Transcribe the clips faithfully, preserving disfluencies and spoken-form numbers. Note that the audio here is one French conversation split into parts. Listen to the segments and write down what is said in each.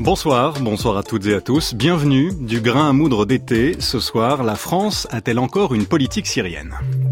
Bonsoir, bonsoir à toutes et à tous. Bienvenue du grain à moudre d'été. Ce soir, la France a-t-elle encore une politique syrienne ?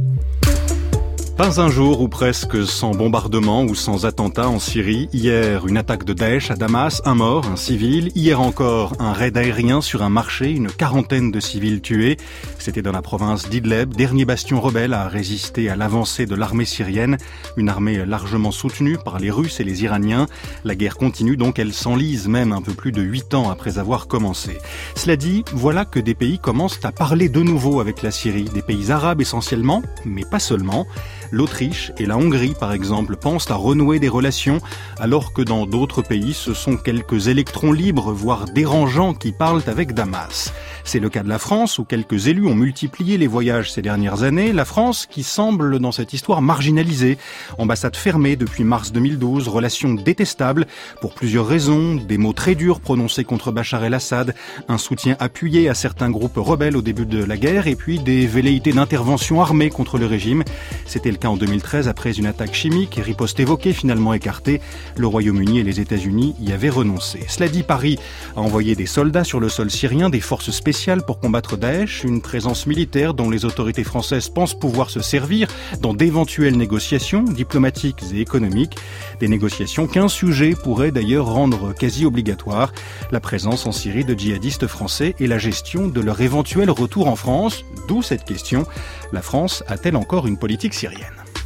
Pas un jour ou presque sans bombardement ou sans attentat en Syrie. Hier, une attaque de Daesh à Damas, un mort, un civil. Hier encore, un raid aérien sur un marché, une quarantaine de civils tués. C'était dans la province d'Idleb, dernier bastion rebelle à résister à l'avancée de l'armée syrienne. Une armée largement soutenue par les Russes et les Iraniens. La guerre continue donc, elle s'enlise même un peu plus de huit ans après avoir commencé. Cela dit, voilà que des pays commencent à parler de nouveau avec la Syrie. Des pays arabes essentiellement, mais pas seulement. L'Autriche et la Hongrie, par exemple, pensent à renouer des relations, alors que dans d'autres pays, ce sont quelques électrons libres, voire dérangeants, qui parlent avec Damas. C'est le cas de la France, où quelques élus ont multiplié les voyages ces dernières années. La France qui semble, dans cette histoire, marginalisée. Ambassade fermée depuis mars deux mille douze, relations détestables, pour plusieurs raisons, des mots très durs prononcés contre Bachar el-Assad, un soutien appuyé à certains groupes rebelles au début de la guerre, et puis des velléités d'intervention armée contre le régime. C'était le cas en deux mille treize après une attaque chimique, riposte évoquée, finalement écartée. Le Royaume-Uni et les États-Unis y avaient renoncé. Cela dit, Paris a envoyé des soldats sur le sol syrien, des forces spéciales pour combattre Daesh, une présence militaire dont les autorités françaises pensent pouvoir se servir dans d'éventuelles négociations diplomatiques et économiques. Des négociations qu'un sujet pourrait d'ailleurs rendre quasi obligatoire, la présence en Syrie de djihadistes français et la gestion de leur éventuel retour en France. D'où cette question, la France a-t-elle encore une politique syrienne ?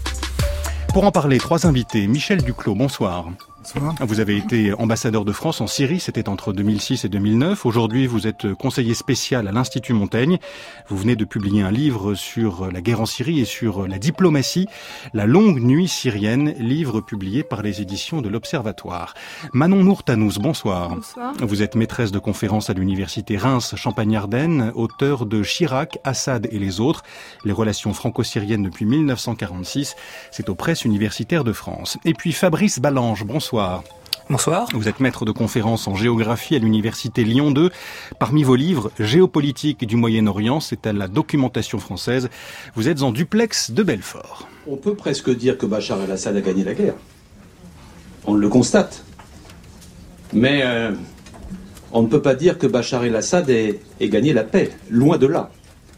Pour en parler, trois invités. Michel Duclos, bonsoir. Bonsoir. Vous avez été ambassadeur de France en Syrie, c'était entre deux mille six et deux mille neuf. Aujourd'hui, vous êtes conseiller spécial à l'Institut Montaigne. Vous venez de publier un livre sur la guerre en Syrie et sur la diplomatie, La longue nuit syrienne, livre publié par les éditions de l'Observatoire. Manon Nourtanous, bonsoir. Bonsoir. Vous êtes maîtresse de conférences à l'université Reims-Champagne-Ardenne, auteur de Chirac, Assad et les autres, les relations franco-syriennes depuis mille neuf cent quarante-six. C'est aux presses universitaires de France. Et puis Fabrice Balange, bonsoir. Bonsoir. Vous êtes maître de conférences en géographie à l'université Lyon deux. Parmi vos livres, Géopolitique du Moyen-Orient, c'est à la documentation française. Vous êtes en duplex de Belfort. On peut presque dire que Bachar el-Assad a gagné la guerre. On le constate. Mais euh, on ne peut pas dire que Bachar el-Assad ait, ait gagné la paix. Loin de là.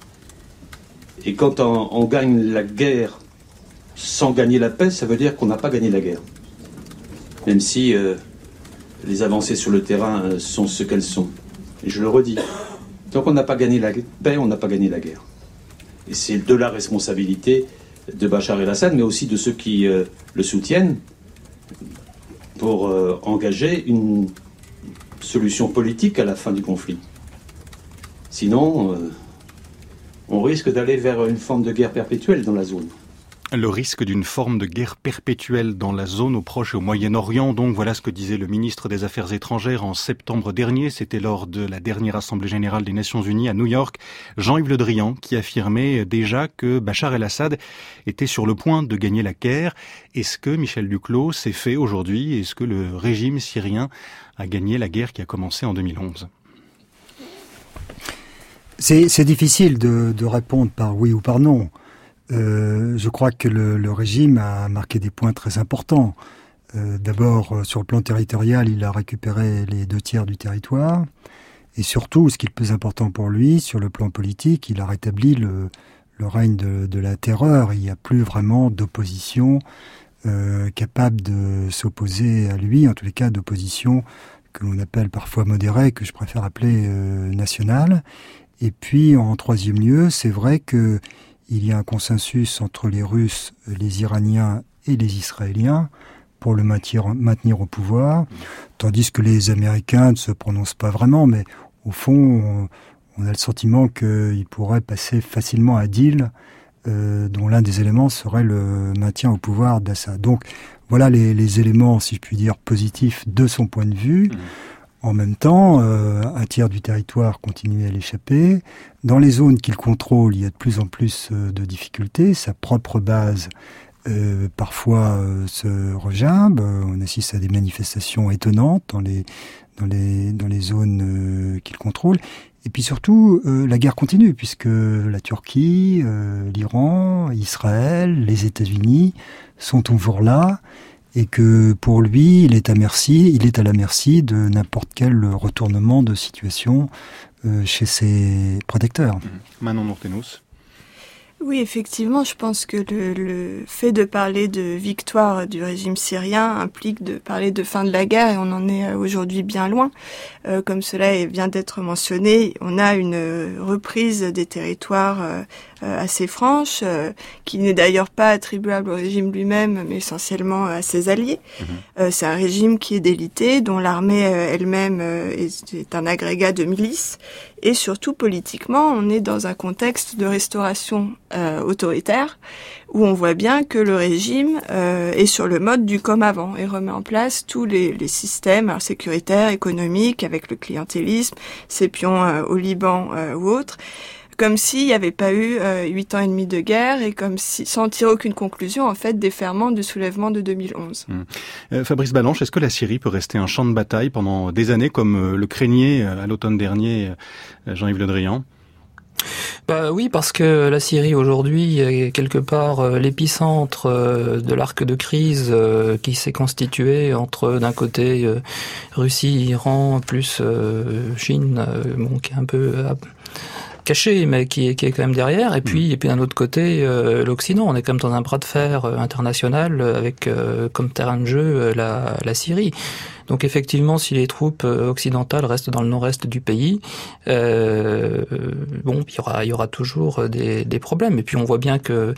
Et quand on, on gagne la guerre sans gagner la paix, ça veut dire qu'on n'a pas gagné la guerre. Même si euh, les avancées sur le terrain euh, sont ce qu'elles sont. Et je le redis, tant qu'on n'a pas gagné la paix, on n'a pas gagné la guerre. Et c'est de la responsabilité de Bachar el-Assad, mais aussi de ceux qui euh, le soutiennent, pour euh, engager une solution politique à la fin du conflit. Sinon, euh, on risque d'aller vers une forme de guerre perpétuelle dans la zone. Le risque d'une forme de guerre perpétuelle dans la zone au Proche et au Moyen-Orient. Donc voilà ce que disait le ministre des Affaires étrangères en septembre dernier. C'était lors de la dernière Assemblée générale des Nations Unies à New York. Jean-Yves Le Drian qui affirmait déjà que Bachar el-Assad était sur le point de gagner la guerre. Est-ce que Michel Duclos s'est fait aujourd'hui ? Est-ce que le régime syrien a gagné la guerre qui a commencé en deux mille onze ? C'est, c'est difficile de, de répondre par oui ou par non. Euh, je crois que le, le régime a marqué des points très importants. Euh, d'abord, euh, sur le plan territorial, il a récupéré les deux tiers du territoire. Et surtout, ce qui est le plus important pour lui, sur le plan politique, il a rétabli le, le règne de, de la terreur. Il n'y a plus vraiment d'opposition euh, capable de s'opposer à lui, en tous les cas d'opposition que l'on appelle parfois modérée, que je préfère appeler euh, nationale. Et puis, en troisième lieu, c'est vrai que il y a un consensus entre les Russes, les Iraniens et les Israéliens pour le maintenir, maintenir au pouvoir, tandis que les Américains ne se prononcent pas vraiment, mais au fond, on, on a le sentiment qu'ils pourraient passer facilement à deal, euh, dont l'un des éléments serait le maintien au pouvoir d'Assad. Donc voilà les, les éléments, si je puis dire, positifs de son point de vue. Mmh. En même temps, euh, un tiers du territoire continue à l'échapper. Dans les zones qu'il contrôle, il y a de plus en plus euh, de difficultés. Sa propre base, euh, parfois, euh, se rejabe. Euh, on assiste à des manifestations étonnantes dans les, dans les, dans les zones euh, qu'il contrôle. Et puis surtout, euh, la guerre continue, puisque la Turquie, euh, l'Iran, Israël, les États-Unis sont toujours là. et que pour lui, il est à merci, il est à la merci de n'importe quel retournement de situation euh, chez ses protecteurs. Mmh. Manon Nourtenous. Oui, effectivement, je pense que le, le fait de parler de victoire du régime syrien implique de parler de fin de la guerre, et on en est aujourd'hui bien loin. Euh, comme cela vient d'être mentionné, on a une reprise des territoires euh, assez franche, euh, qui n'est d'ailleurs pas attribuable au régime lui-même, mais essentiellement à ses alliés. Mmh. Euh, c'est un régime qui est délité, dont l'armée euh, elle-même euh, est, est un agrégat de milices. Et surtout, politiquement, on est dans un contexte de restauration euh, autoritaire, où on voit bien que le régime euh, est sur le mode du comme avant et remet en place tous les, les systèmes alors, sécuritaires, économiques, avec le clientélisme, ses pions euh, au Liban euh, ou autres, comme s'il n'y avait pas eu euh, huit ans et demi de guerre et comme si, sans tirer aucune conclusion, en fait, des ferments du soulèvement de deux mille onze. Mmh. Euh, Fabrice Balanche, est-ce que la Syrie peut rester un champ de bataille pendant des années comme euh, le craignait euh, à l'automne dernier euh, Jean-Yves Le Drian ? Bah oui, parce que la Syrie aujourd'hui est quelque part euh, l'épicentre euh, de l'arc de crise euh, qui s'est constitué entre d'un côté euh, Russie, Iran, plus euh, Chine, euh, bon, qui est un peu euh, caché, mais qui est, qui est quand même derrière. Et puis, mmh. et puis d'un autre côté, euh, l'Occident. On est quand même dans un bras de fer euh, international avec euh, comme terrain de jeu euh, la, la Syrie. Donc effectivement, si les troupes occidentales restent dans le nord-est du pays, euh, bon, il y aura, il y aura toujours des, des problèmes. Et puis on voit bien que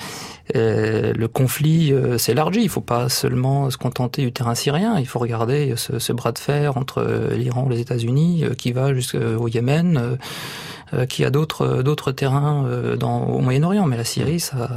euh, le conflit euh, s'élargit. Il ne faut pas seulement se contenter du terrain syrien. Il faut regarder ce, ce bras de fer entre l'Iran et les États-Unis euh, qui va jusqu'au Yémen, euh, qui a d'autres, d'autres terrains euh, dans, au Moyen-Orient. Mais la Syrie, ça...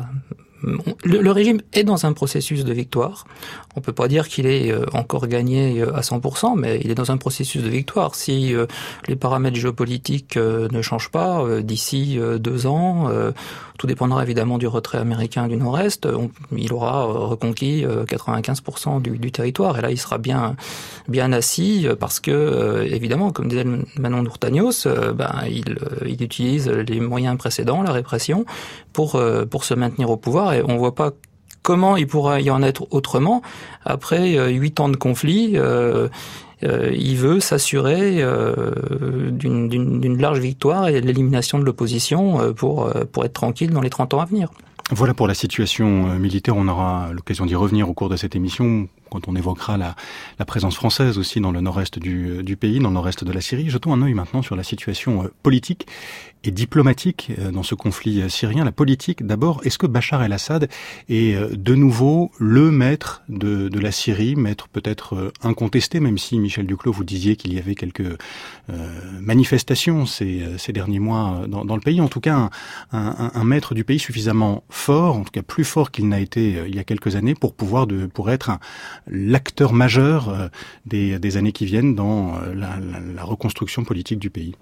Le, le régime est dans un processus de victoire. On peut pas dire qu'il est euh, encore gagné euh, à cent pour cent, mais il est dans un processus de victoire. Si euh, les paramètres géopolitiques euh, ne changent pas euh, d'ici euh, deux ans, euh, tout dépendra évidemment du retrait américain du Nord-Est. On, il aura euh, reconquis euh, quatre-vingt-quinze pour cent du, du territoire, et là il sera bien bien assis parce que euh, évidemment, comme disait Manon Nourtagnos, euh, ben il, euh, il utilise les moyens précédents, la répression, pour euh, pour se maintenir au pouvoir. Et on voit pas comment il pourra y en être autrement après euh, huit ans de conflit. Euh, euh, il veut s'assurer euh, d'une, d'une, d'une large victoire et de l'élimination de l'opposition euh, pour euh, pour être tranquille dans les trente ans à venir. Voilà pour la situation euh, militaire. On aura l'occasion d'y revenir au cours de cette émission, quand on évoquera la, la présence française aussi dans le nord-est du, du pays, dans le nord-est de la Syrie. Jetons un œil maintenant sur la situation euh, politique et diplomatique euh, dans ce conflit euh, syrien. La politique, d'abord, est-ce que Bachar el-Assad est euh, de nouveau le maître de, de la Syrie, maître peut-être euh, incontesté, même si, Michel Duclos, vous disiez qu'il y avait quelques euh, manifestations ces, ces derniers mois dans, dans le pays. En tout cas, un, un, un maître du pays suffisamment fort, en tout cas plus fort qu'il n'a été euh, il y a quelques années, pour pouvoir de, pour être un, l'acteur majeur euh, des, des années qui viennent dans euh, la, la, la reconstruction politique du pays.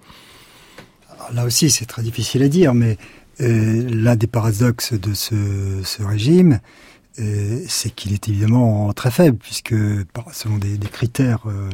Alors là aussi, c'est très difficile à dire, mais euh, l'un des paradoxes de ce, ce régime, euh, c'est qu'il est évidemment très faible, puisque selon des, des critères euh,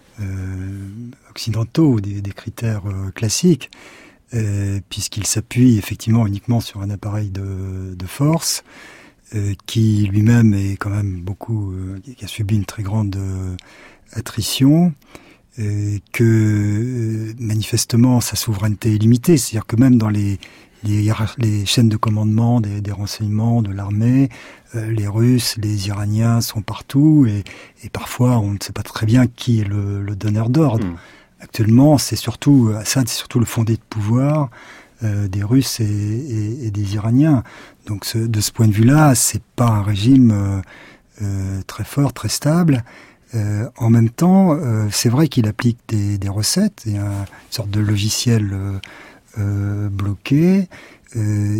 euh, occidentaux, des, des critères euh, classiques, Euh, puisqu'il s'appuie effectivement uniquement sur un appareil de, de force euh, qui lui-même est quand même beaucoup, euh, qui a subi une très grande euh, attrition, euh, que euh, manifestement sa souveraineté est limitée, c'est-à-dire que même dans les, les, les chaînes de commandement des, des renseignements de l'armée, euh, les Russes, les Iraniens sont partout et, et parfois on ne sait pas très bien qui est le, le donneur d'ordre. Mmh. Actuellement, c'est surtout Assad, c'est surtout le fondé de pouvoir euh, des Russes et, et, et des Iraniens. Donc, ce, de ce point de vue-là, c'est pas un régime euh, euh, très fort, très stable. Euh, en même temps, euh, c'est vrai qu'il applique des, des recettes, et un, une sorte de logiciel euh, euh, bloqué. Euh,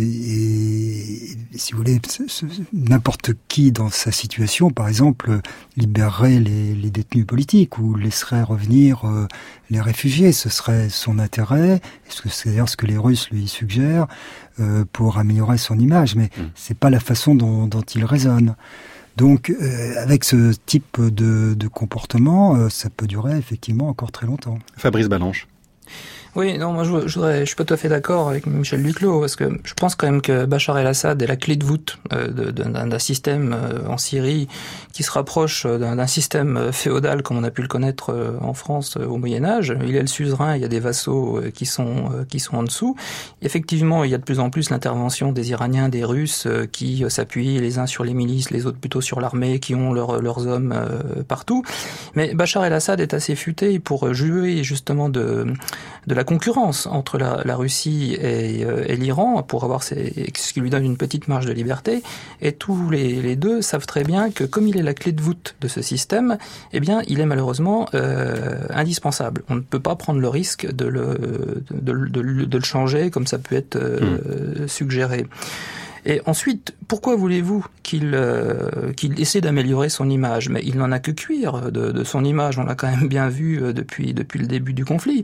et, et si vous voulez, ce, ce, n'importe qui dans sa situation, par exemple, libérerait les, les détenus politiques ou laisserait revenir euh, les réfugiés. Ce serait son intérêt, et c'est d'ailleurs ce que les Russes lui suggèrent euh, pour améliorer son image. Mais mmh. c'est pas la façon dont, dont il raisonne. Donc, euh, avec ce type de, de comportement, euh, ça peut durer effectivement encore très longtemps. Fabrice Balanche. Oui, non, moi je, je, voudrais, je suis pas tout à fait d'accord avec Michel Duclos, parce que je pense quand même que Bachar el-Assad est la clé de voûte euh, de, de, d'un, d'un système euh, en Syrie qui se rapproche d'un, d'un système féodal comme on a pu le connaître euh, en France euh, au Moyen-Âge. Il est le suzerain, il y a des vassaux euh, qui sont euh, qui sont en dessous. Effectivement, il y a de plus en plus l'intervention des Iraniens, des Russes euh, qui euh, s'appuient les uns sur les milices, les autres plutôt sur l'armée, qui ont leur, leurs hommes euh, partout. Mais Bachar el-Assad est assez futé pour jouer justement de de la concurrence entre la, la Russie et, euh, et l'Iran pour avoir ces, ce qui lui donne une petite marge de liberté. Et tous les, les deux savent très bien que comme il est la clé de voûte de ce système, eh bien, il est malheureusement euh, indispensable. On ne peut pas prendre le risque de le, de, de, de, de le changer comme ça peut être euh, mmh. suggéré. Et ensuite, pourquoi voulez-vous qu'il euh, qu'il essaie d'améliorer son image ? Mais il n'en a que cuire de, de son image. On l'a quand même bien vu euh, depuis depuis le début du conflit.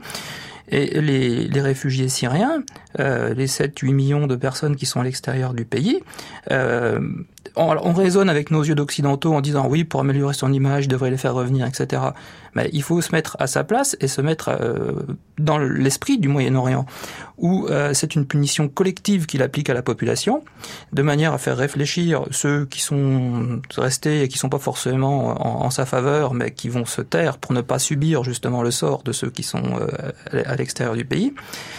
Et les, les réfugiés syriens, euh, les sept huit millions de personnes qui sont à l'extérieur du pays, euh, on, on raisonne avec nos yeux d'occidentaux en disant oui, pour améliorer son image, il devrait les faire revenir, et cetera. Mais il faut se mettre à sa place et se mettre euh, dans l'esprit du Moyen-Orient, où euh, c'est une punition collective qu'il applique à la population, de manière à faire réfléchir ceux qui sont restés et qui sont pas forcément en, en sa faveur, mais qui vont se taire pour ne pas subir justement le sort de ceux qui sont euh, à l'extérieur du pays.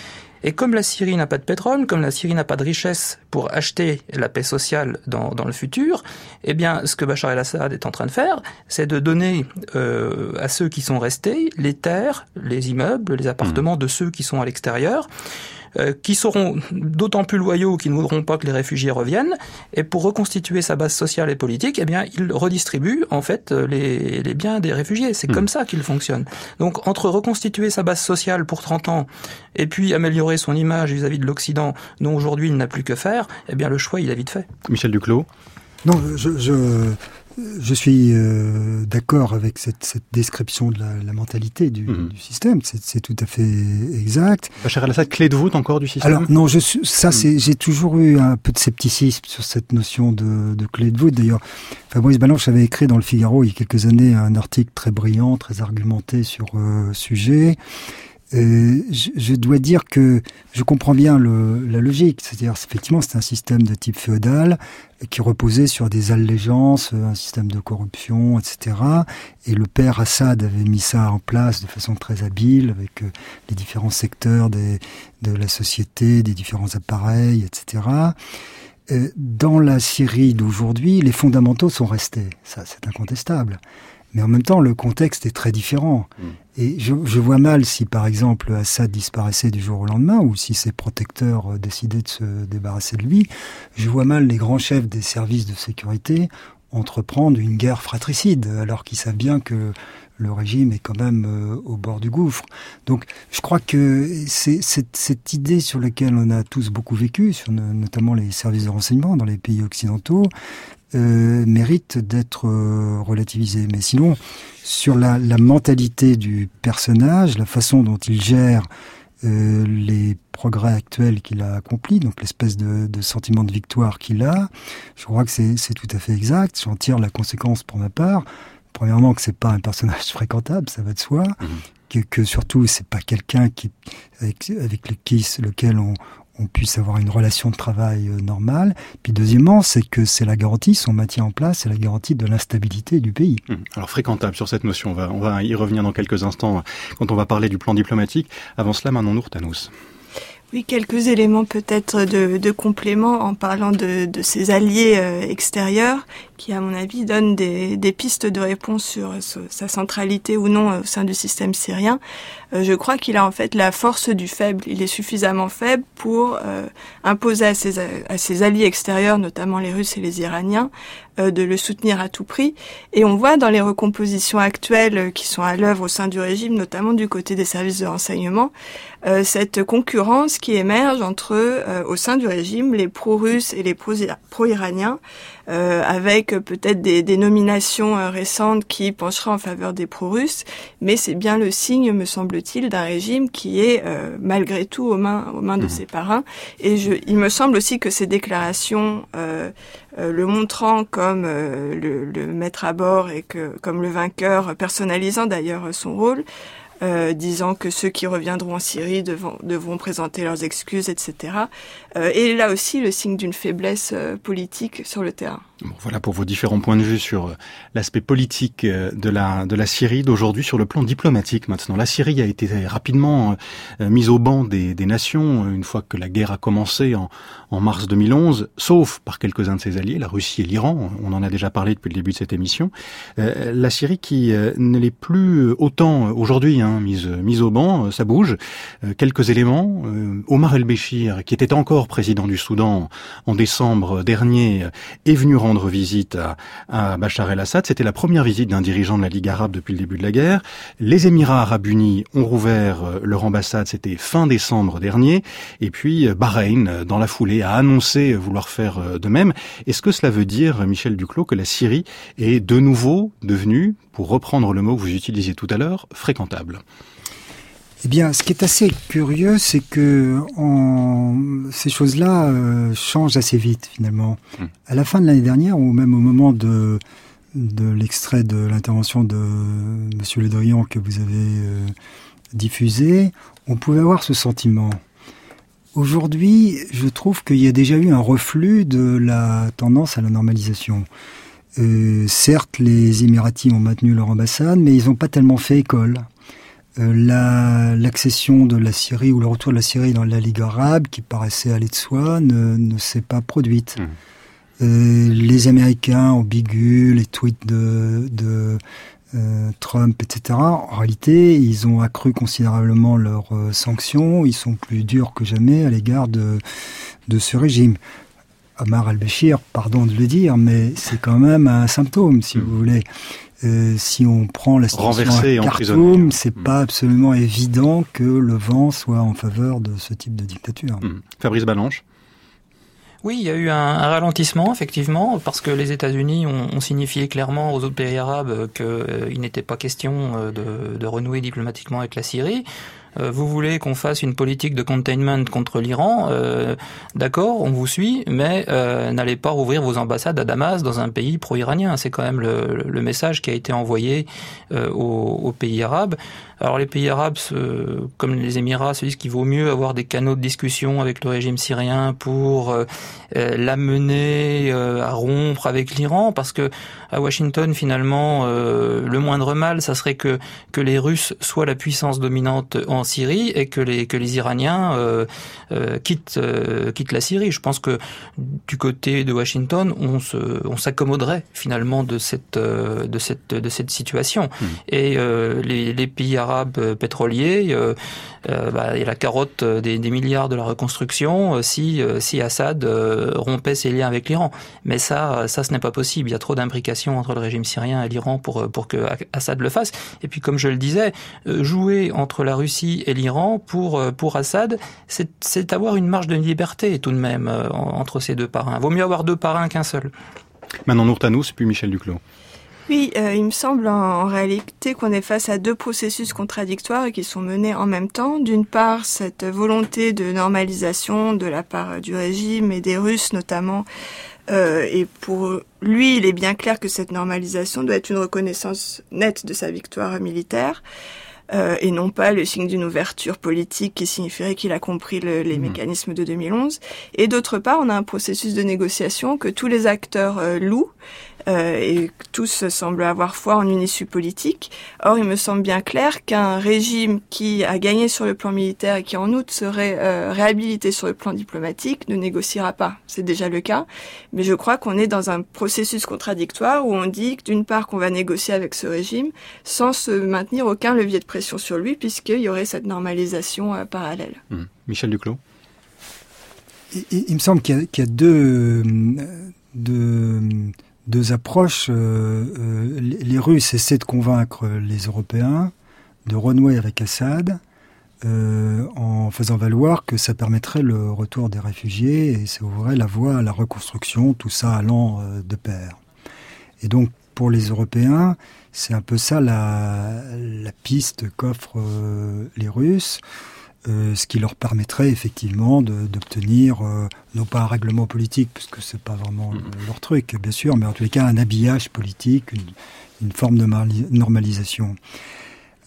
Et comme la Syrie n'a pas de pétrole, comme la Syrie n'a pas de richesse pour acheter la paix sociale dans, dans le futur, eh bien, ce que Bachar el-Assad est en train de faire, c'est de donner euh, à ceux qui sont restés les terres, les immeubles, les appartements de ceux qui sont à l'extérieur, euh, qui seront d'autant plus loyaux qu'ils ne voudront pas que les réfugiés reviennent. Et pour reconstituer sa base sociale et politique, eh bien, il redistribue en fait les, les biens des réfugiés. C'est mmh. comme ça qu'il fonctionne. Donc, entre reconstituer sa base sociale pour trente ans et puis améliorer son image vis-à-vis de l'Occident, dont aujourd'hui il n'a plus que faire, eh bien, le choix, il a vite fait. Michel Duclos. Non, je, je, je suis euh, d'accord avec cette, cette description de la, la mentalité du, mmh. du système. C'est, c'est tout à fait exact. Bachar el-Assad, clé de voûte encore du système ? Alors non, je suis, ça, c'est, mmh. j'ai toujours eu un peu de scepticisme sur cette notion de, de clé de voûte. D'ailleurs, Fabrice Balanche avait écrit dans Le Figaro il y a quelques années un article très brillant, très argumenté sur euh, sujet. Euh, je, je dois dire que je comprends bien le, la logique, c'est-à-dire effectivement c'est un système de type féodal qui reposait sur des allégeances, un système de corruption, et cetera. Et le père Assad avait mis ça en place de façon très habile avec euh, les différents secteurs des, de la société, des différents appareils, et cetera. Euh, dans la Syrie d'aujourd'hui, les fondamentaux sont restés, ça c'est incontestable. Mais en même temps, le contexte est très différent. Mmh. Et je, je vois mal si, par exemple, Assad disparaissait du jour au lendemain, ou si ses protecteurs euh, décidaient de se débarrasser de lui. Je vois mal les grands chefs des services de sécurité entreprendre une guerre fratricide, alors qu'ils savent bien que le régime est quand même euh, au bord du gouffre. Donc, je crois que c'est cette, cette idée sur laquelle on a tous beaucoup vécu, sur no, notamment les services de renseignement dans les pays occidentaux, Euh, mérite d'être euh, relativisé. Mais sinon, sur la, la mentalité du personnage, la façon dont il gère euh, les progrès actuels qu'il a accomplis, donc l'espèce de, de sentiment de victoire qu'il a, je crois que c'est, c'est tout à fait exact. J'en tire la conséquence pour ma part. Premièrement, que c'est pas un personnage fréquentable, ça va de soi. Mmh. Que, que surtout, c'est pas quelqu'un qui, avec, avec lequel, lequel on on puisse avoir une relation de travail euh, normale. Puis deuxièmement, c'est que c'est la garantie, son maintien en place, c'est la garantie de l'instabilité du pays. Mmh. Alors fréquentable sur cette notion, on va, on va y revenir dans quelques instants quand on va parler du plan diplomatique. Avant cela, Manon Nourtanous. Oui, quelques éléments peut-être de, de complément en parlant de, de ses alliés euh, extérieurs qui, à mon avis, donnent des, des pistes de réponse sur, sur sa centralité ou non euh, au sein du système syrien. Euh, je crois qu'il a en fait la force du faible. Il est suffisamment faible pour euh, imposer à ses, à ses alliés extérieurs, notamment les Russes et les Iraniens, euh, de le soutenir à tout prix. Et on voit dans les recompositions actuelles qui sont à l'œuvre au sein du régime, notamment du côté des services de renseignement, euh, cette concurrence qui émerge entre, euh, au sein du régime, les pro-russes et les pro-iraniens, euh, avec peut-être des, des nominations euh, récentes qui pencheraient en faveur des pro-russes, mais c'est bien le signe, me semble-t-il, d'un régime qui est euh, malgré tout aux mains, aux mains de mmh. ses parrains. Et je, il me semble aussi que ces déclarations, euh, euh, le montrant comme euh, le, le maître à bord et que comme le vainqueur, personnalisant d'ailleurs son rôle, euh, disant que ceux qui reviendront en Syrie devront, devront présenter leurs excuses, et cetera. Euh, et là aussi, le signe d'une faiblesse euh, politique sur le terrain. Bon, voilà pour vos différents points de vue sur l'aspect politique de la de la Syrie d'aujourd'hui. Sur le plan diplomatique maintenant, la Syrie a été rapidement euh, mise au banc des, des nations une fois que la guerre a commencé en, en mars deux mille onze, sauf par quelques-uns de ses alliés, la Russie et l'Iran. On en a déjà parlé depuis le début de cette émission. Euh, la Syrie qui euh, ne l'est plus autant aujourd'hui, hein, mise mise au banc, ça bouge. Euh, quelques éléments. Euh, Omar el-Béchir, qui était encore président du Soudan en décembre dernier, est venu rendre rendre visite à, à Bachar el-Assad. C'était la première visite d'un dirigeant de la Ligue arabe depuis le début de la guerre. Les Émirats arabes unis ont rouvert leur ambassade, c'était fin décembre dernier. Et puis Bahreïn, dans la foulée, a annoncé vouloir faire de même. Est-ce que cela veut dire, Michel Duclos, que la Syrie est de nouveau devenue, pour reprendre le mot que vous utilisiez tout à l'heure, fréquentable ? Eh bien, ce qui est assez curieux, c'est que en... ces choses-là euh, changent assez vite, finalement. Mmh. À la fin de l'année dernière, ou même au moment de, de l'extrait de l'intervention de Monsieur Le Drian que vous avez euh, diffusé, on pouvait avoir ce sentiment. Aujourd'hui, je trouve qu'il y a déjà eu un reflux de la tendance à la normalisation. Euh, certes, les Émiratis ont maintenu leur ambassade, mais ils n'ont pas tellement fait école. La, l'accession de la Syrie ou le retour de la Syrie dans la Ligue arabe, qui paraissait aller de soi, ne, ne s'est pas produite. Mmh. Euh, les Américains ont bigu les tweets de, de euh, Trump, et cetera. En réalité, ils ont accru considérablement leurs euh, sanctions. Ils sont plus durs que jamais à l'égard de, de ce régime. Omar el-Béchir, pardon de le dire, mais c'est quand même un symptôme, si mmh. vous voulez. Euh, si on prend la situation à Khartoum, c'est mmh. pas absolument évident que le vent soit en faveur de ce type de dictature. Mmh. Fabrice Balanche. Oui, il y a eu un, un ralentissement, effectivement, parce que les États-Unis ont, ont signifié clairement aux autres pays arabes qu'il euh, n'était pas question euh, de, de renouer diplomatiquement avec la Syrie. Euh, vous voulez qu'on fasse une politique de containment contre l'Iran, euh, d'accord, on vous suit, mais euh, n'allez pas rouvrir vos ambassades à Damas dans un pays pro-iranien. C'est quand même le, le message qui a été envoyé euh, aux, aux pays arabes. Alors les pays arabes, se, comme les Émirats, se disent qu'il vaut mieux avoir des canaux de discussion avec le régime syrien pour euh, l'amener euh, à rompre avec l'Iran, parce que à Washington, finalement, euh, le moindre mal, ça serait que que les Russes soient la puissance dominante en Syrie et que les que les Iraniens euh, euh, quittent euh, quittent la Syrie. Je pense que du côté de Washington, on se on s'accommoderait finalement de cette euh, de cette de cette situation. Mmh. Et euh, les les pays arabes pétroliers, euh, euh, bah, il y a la carotte des, des milliards de la reconstruction euh, si euh, si Assad euh, rompait ses liens avec l'Iran. Mais ça ça ce n'est pas possible. Il y a trop d'imbrications entre le régime syrien et l'Iran pour pour que Assad le fasse. Et puis comme je le disais, euh, jouer entre la Russie et l'Iran pour pour Assad, c'est c'est avoir une marge de liberté tout de même euh, entre ces deux parrains. Vaut mieux avoir deux parrains qu'un seul. Maintenant Nourtanous puis Michel Duclos. Oui, euh, il me semble en, en réalité qu'on est face à deux processus contradictoires et qui sont menés en même temps. D'une part, cette volonté de normalisation de la part du régime et des Russes notamment. Euh, et pour lui, il est bien clair que cette normalisation doit être une reconnaissance nette de sa victoire militaire. Euh, et non pas le signe d'une ouverture politique qui signifierait qu'il a compris le, les mmh. mécanismes de deux mille onze. Et d'autre part, on a un processus de négociation que tous les acteurs euh, louent, euh, et tous semblent avoir foi en une issue politique. Or, il me semble bien clair qu'un régime qui a gagné sur le plan militaire et qui en outre serait euh, réhabilité sur le plan diplomatique ne négociera pas. C'est déjà le cas. Mais je crois qu'on est dans un processus contradictoire où on dit d'une part qu'on va négocier avec ce régime sans se maintenir aucun levier de pression sur lui, puisqu'il y aurait cette normalisation euh, parallèle. Mmh. Michel Duclos. Il, il me semble qu'il y a, qu'il y a deux, deux, deux approches. Euh, euh, les Russes essaient de convaincre les Européens de renouer avec Assad euh, en faisant valoir que ça permettrait le retour des réfugiés et ça ouvrait la voie à la reconstruction, tout ça allant euh, de pair. Et donc, pour les Européens, c'est un peu ça la, la piste qu'offrent euh, les Russes, euh, ce qui leur permettrait effectivement de, d'obtenir, euh, non pas un règlement politique, puisque c'est pas vraiment mmh. leur truc, bien sûr, mais en tous les cas un habillage politique, une, une forme de normalisation.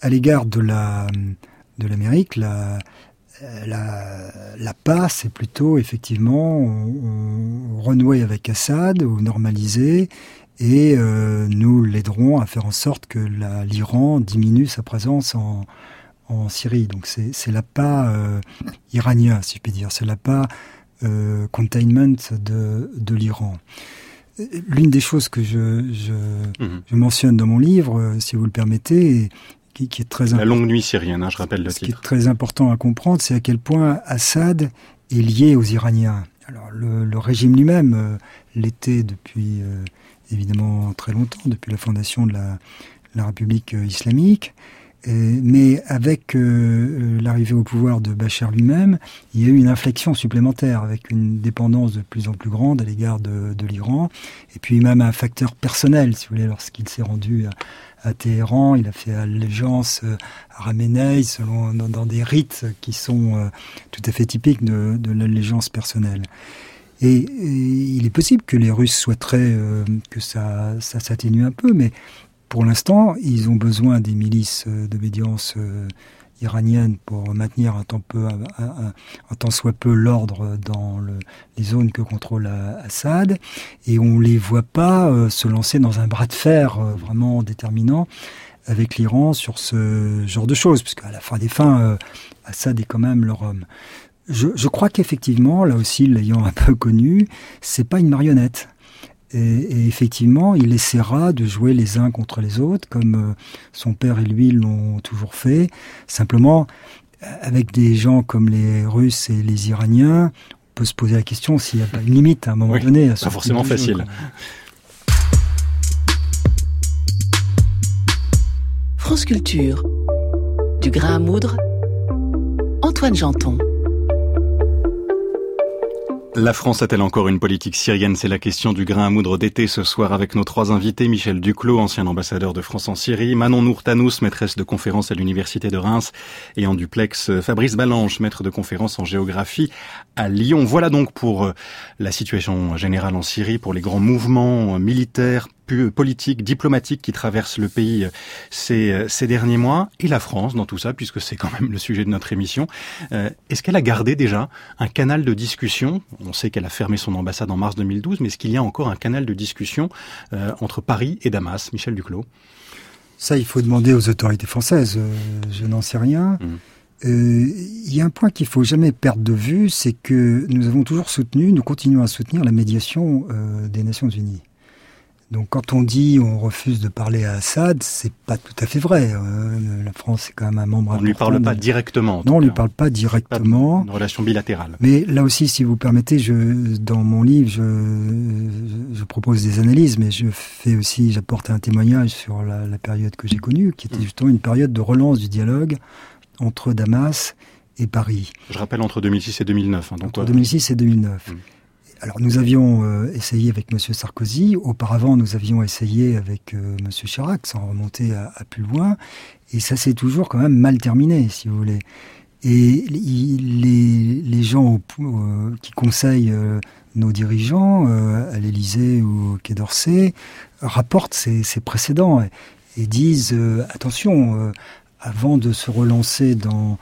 à l'égard de la de l'Amérique, la la, la passe, c'est plutôt effectivement on, on renouer avec Assad ou normaliser, et euh, nous l'aiderons à faire en sorte que la, l'Iran diminue sa présence en en Syrie. Donc c'est c'est l'appât euh, iranien, si je puis dire, c'est l'appât euh, containment de de l'Iran. L'une des choses que je, je, mmh. je mentionne dans mon livre, euh, si vous le permettez, qui, qui est très la longue nuit syrienne, hein, je rappelle le ce titre. qui est très important à comprendre, c'est à quel point Assad est lié aux Iraniens. Alors le, le régime lui-même euh, l'était depuis euh, évidemment très longtemps, depuis la fondation de la, la République euh, islamique. Et, mais avec euh, l'arrivée au pouvoir de Bachar lui-même, il y a eu une inflexion supplémentaire, avec une dépendance de plus en plus grande à l'égard de, de l'Iran, et puis même un facteur personnel, si vous voulez, lorsqu'il s'est rendu à, à Téhéran, il a fait allégeance à Khamenei selon dans, dans des rites qui sont euh, tout à fait typiques de, de l'allégeance personnelle. Et, et il est possible que les Russes souhaiteraient euh, que ça, ça s'atténue un peu, mais pour l'instant, ils ont besoin des milices d'obédience euh, iranienne pour maintenir un tant, peu, un, un, un tant soit peu l'ordre dans le, les zones que contrôle Assad. Et on ne les voit pas euh, se lancer dans un bras de fer euh, vraiment déterminant avec l'Iran sur ce genre de choses, puisqu'à la fin des fins, euh, Assad est quand même leur homme. Je, je crois qu'effectivement, là aussi, l'ayant un peu connu, c'est pas une marionnette. Et, et effectivement, il essaiera de jouer les uns contre les autres, comme euh, son père et lui l'ont toujours fait. Simplement, avec des gens comme les Russes et les Iraniens, on peut se poser la question s'il n'y a pas une limite à un moment oui, donné. À pas forcément facile. Jeu, France Culture, du grain à moudre, Antoine Janton. La France a-t-elle encore une politique syrienne? C'est la question du grain à moudre d'été ce soir avec nos trois invités. Michel Duclos, ancien ambassadeur de France en Syrie, Manon Nourtanous, maîtresse de conférences à l'université de Reims, et en duplex Fabrice Balanche, maître de conférences en géographie à Lyon. Voilà donc pour la situation générale en Syrie, pour les grands mouvements militaires, politiques, diplomatiques qui traversent le pays ces, ces derniers mois, et la France dans tout ça, puisque c'est quand même le sujet de notre émission. Euh, est-ce qu'elle a gardé déjà un canal de discussion? On sait qu'elle a fermé son ambassade en mars deux mille douze, mais est-ce qu'il y a encore un canal de discussion euh, entre Paris et Damas? Michel Duclos. Ça, il faut demander aux autorités françaises. Euh, je n'en sais rien. Mmh. Euh, il y a un point qu'il faut jamais perdre de vue, c'est que nous avons toujours soutenu, nous continuons à soutenir la médiation euh, des Nations Unies. Donc quand on dit on refuse de parler à Assad, c'est pas tout à fait vrai. Euh, la France est quand même un membre important. On ne lui parle pas directement. Non, on ne lui parle pas directement. Pas une relation bilatérale. Mais là aussi, si vous permettez, je, dans mon livre, je, je propose des analyses, mais je fais aussi, j'apporte un témoignage sur la, la période que j'ai connue, qui était justement une période de relance du dialogue entre Damas et Paris. Je rappelle entre deux mille six et deux mille neuf. Hein, donc entre deux mille six et deux mille neuf. Hum. Alors nous avions euh, essayé avec M. Sarkozy, auparavant nous avions essayé avec euh, M. Chirac, sans remonter à, à plus loin, et ça s'est toujours quand même mal terminé, si vous voulez. Et les, les gens au, euh, qui conseillent euh, nos dirigeants, euh, à l'Élysée ou au Quai d'Orsay, rapportent ces, ces précédents et, et disent euh, attention, euh, avant de se relancer dans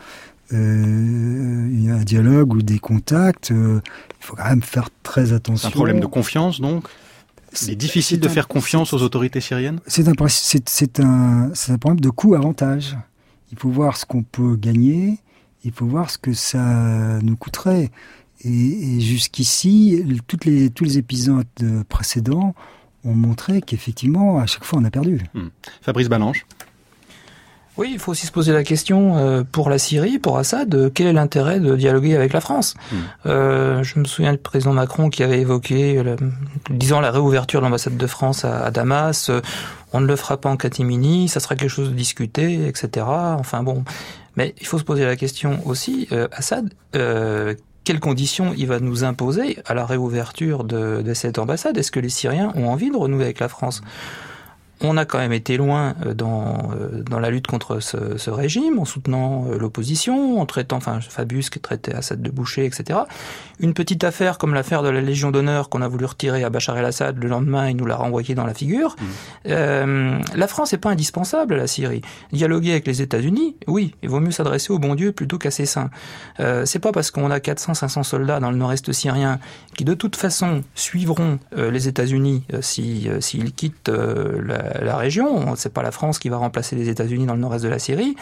Euh, un dialogue ou des contacts, euh, il faut quand même faire très attention. Un problème de confiance, donc? C'est difficile de un, faire confiance aux autorités syriennes? C'est un, c'est, c'est un, c'est un problème de coût-avantage. Il faut voir ce qu'on peut gagner, il faut voir ce que ça nous coûterait. Et, et jusqu'ici, toutes les, tous les épisodes précédents ont montré qu'effectivement, à chaque fois, on a perdu. Hum. Fabrice Balanche. Oui, il faut aussi se poser la question, euh, pour la Syrie, pour Assad, euh, quel est l'intérêt de dialoguer avec la France? mmh. euh, Je me souviens du président Macron qui avait évoqué, le, disant la réouverture de l'ambassade de France à, à Damas, euh, on ne le fera pas en catimini, ça sera quelque chose de discuté, et cetera. Enfin bon, mais il faut se poser la question aussi, euh, Assad, euh, quelles conditions il va nous imposer à la réouverture de, de cette ambassade? Est-ce que les Syriens ont envie de renouer avec la France? on a quand même été loin dans dans la lutte contre ce, ce régime, en soutenant l'opposition, en traitant, enfin Fabius qui traitait Assad de boucher, et cetera. Une petite affaire comme l'affaire de la Légion d'honneur qu'on a voulu retirer à Bachar el-Assad, le lendemain il nous l'a renvoyé dans la figure. Mmh. Euh, la France n'est pas indispensable à la Syrie. Dialoguer avec les États-Unis, oui, il vaut mieux s'adresser au bon Dieu plutôt qu'à ses saints. Euh, c'est pas parce qu'on a quatre cents, cinq cents soldats dans le nord-est syrien qui de toute façon suivront euh, les États-Unis euh, si euh, s'ils quittent euh, la la région, c'est pas la France qui va remplacer les États-Unis dans le nord-est de la Syrie,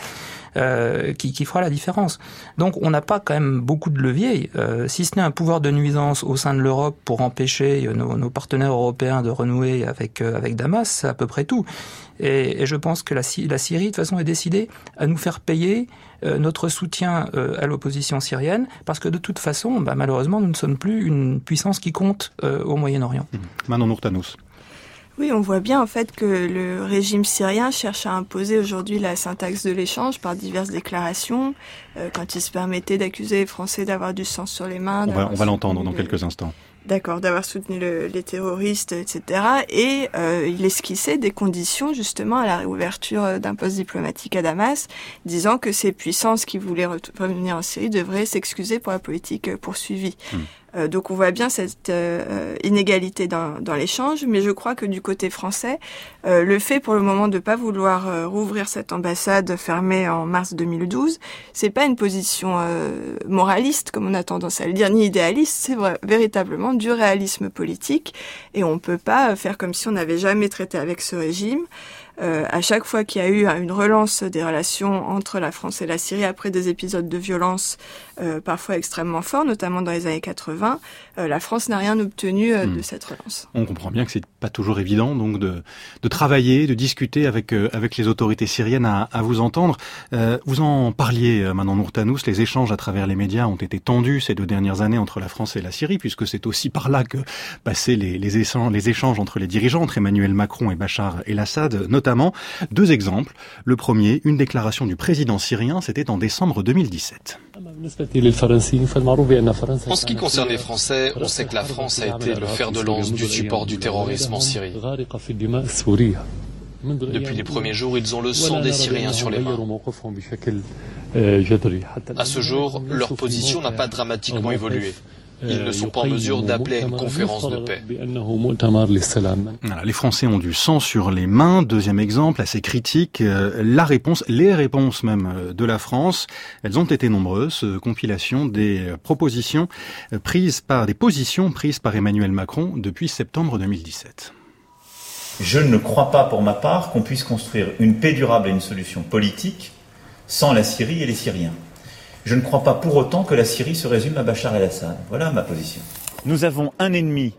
euh, qui, qui fera la différence. Donc on n'a pas quand même beaucoup de leviers, euh, si ce n'est un pouvoir de nuisance au sein de l'Europe pour empêcher nos, nos partenaires européens de renouer avec, euh, avec Damas, c'est à peu près tout. Et, et je pense que la, la Syrie, de toute façon, est décidée à nous faire payer euh, notre soutien euh, à l'opposition syrienne, parce que de toute façon, bah, malheureusement, nous ne sommes plus une puissance qui compte euh, au Moyen-Orient. Mmh. Manon Nourtanous. Oui, on voit bien en fait que le régime syrien cherche à imposer aujourd'hui la syntaxe de l'échange par diverses déclarations, euh, quand il se permettait d'accuser les Français d'avoir du sang sur les mains. On va, on va l'entendre dans le... quelques instants. D'accord, d'avoir soutenu le, les terroristes, et cetera. Et euh, il esquissait des conditions justement à la réouverture d'un poste diplomatique à Damas, disant que ces puissances qui voulaient revenir en Syrie devraient s'excuser pour la politique poursuivie. Hum. Euh, donc on voit bien cette euh, inégalité dans, dans l'échange, mais je crois que du côté français, euh, le fait pour le moment de pas vouloir euh, rouvrir cette ambassade fermée en mars deux mille douze, c'est pas une position euh, moraliste comme on a tendance à le dire, ni idéaliste, c'est vrai, véritablement du réalisme politique, et on peut pas faire comme si on n'avait jamais traité avec ce régime. Euh, à chaque fois qu'il y a eu une relance des relations entre la France et la Syrie après des épisodes de violence euh, parfois extrêmement forts, notamment dans les années quatre-vingts, euh, la France n'a rien obtenu euh, mmh. de cette relance. On comprend bien que c'est pas toujours évident donc de, de travailler, de discuter avec euh, avec les autorités syriennes à, à vous entendre. Euh, vous en parliez, euh, Manon Nourtanous, les échanges à travers les médias ont été tendus ces deux dernières années entre la France et la Syrie, puisque c'est aussi par là que passaient les, les, échanges, les échanges entre les dirigeants, entre Emmanuel Macron et Bachar el-Assad, notamment. Deux exemples. Le premier, une déclaration du président syrien, c'était en décembre deux mille dix-sept. En ce qui concerne les Français, on sait que la France a été le fer de lance du support du terrorisme en Syrie. Depuis les premiers jours, ils ont le sang des Syriens sur les mains. À ce jour, leur position n'a pas dramatiquement évolué. Ils ne sont pas en mesure d'appeler à une conférence de paix. Voilà, les Français ont du sang sur les mains. Deuxième exemple, assez critique, euh, la réponse, les réponses même euh, de la France, elles ont été nombreuses. Euh, compilation des euh, propositions euh, prises par, des positions prises par Emmanuel Macron depuis septembre deux mille dix-sept. Je ne crois pas pour ma part qu'on puisse construire une paix durable et une solution politique sans la Syrie et les Syriens. Je ne crois pas pour autant que la Syrie se résume à Bachar el-Assad. Voilà ma position. Nous avons un ennemi,